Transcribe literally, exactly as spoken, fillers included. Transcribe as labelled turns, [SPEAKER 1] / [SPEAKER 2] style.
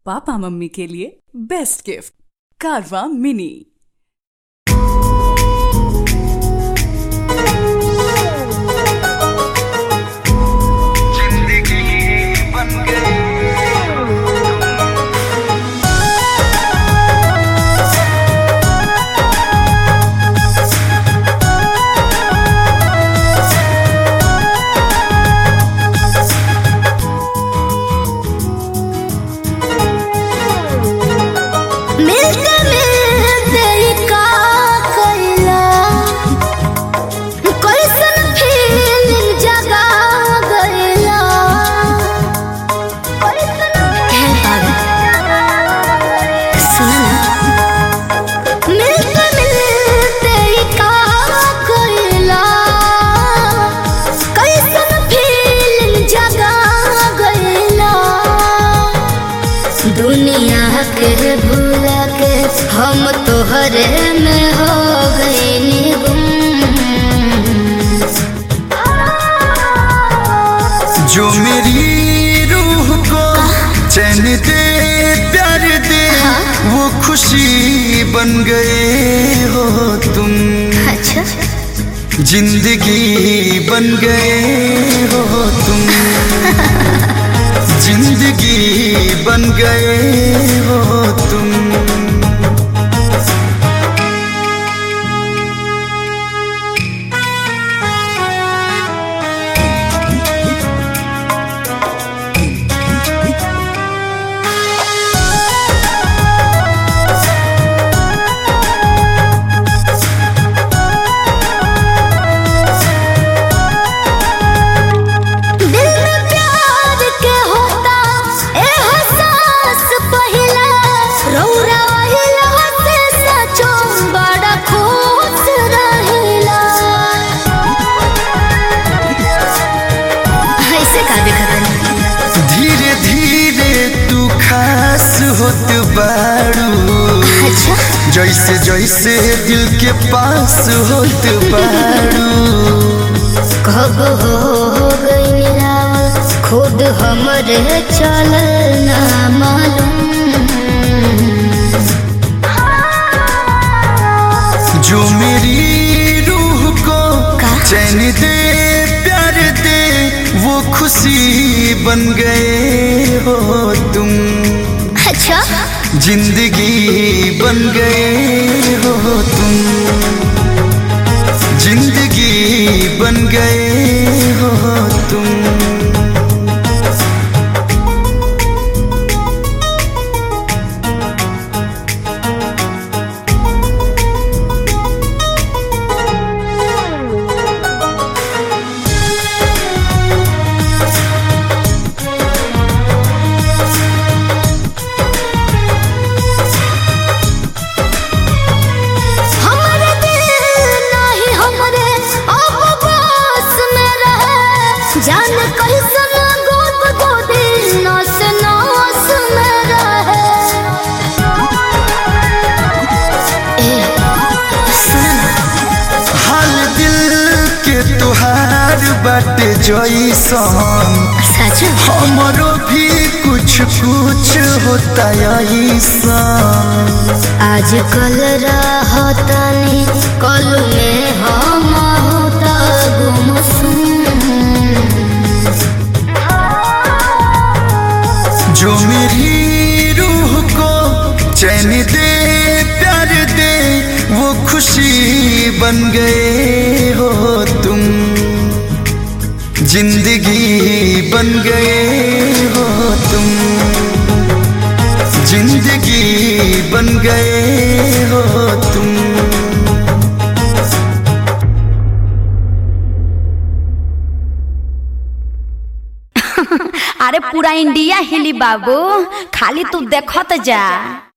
[SPEAKER 1] Papa mummy के लिए best gift कारवा मिनी।
[SPEAKER 2] दुनिया के भूला के हम तोहरे में हो गए गुम।
[SPEAKER 3] जो मेरी रूह को चैन दे प्यार दे, हाँ? वो खुशी बन गए हो तुम।
[SPEAKER 2] अच्छा।
[SPEAKER 3] जिंदगी बन गए हो तुम। जिंदगी बन गए हो तुम। धीरे धीरे तू खास होत बारू।
[SPEAKER 2] अच्छा।
[SPEAKER 3] जैसे जैसे दिल के पास होत बारू।
[SPEAKER 2] कब हो गई खुद हमरे चलल ना मालूम।
[SPEAKER 3] जो मेरी रूह को चैन दे प्यार दे, वो खुशी बन गए हो तुम।
[SPEAKER 2] अच्छा।
[SPEAKER 3] जिंदगी बन गए हो तुम। जिंदगी बन गए हो तुम।
[SPEAKER 2] जान कैसन गोद गोदी नस नस में रहे। ए,
[SPEAKER 3] हाल दिल के तुहार बाटे जैसन।
[SPEAKER 2] सच।
[SPEAKER 3] हमरो भी कुछ कुछ होता ऐसा।
[SPEAKER 2] आज कल रहतनी कल में हम होता गुमसुम।
[SPEAKER 3] जो मेरी रूह को चैन दे प्यार दे, वो खुशी बन गए हो तुम। जिंदगी बन गए हो तुम। जिंदगी बन गए हो तुम।
[SPEAKER 4] अरे पूरा इंडिया हिली बाबू, खाली तू देखत जा।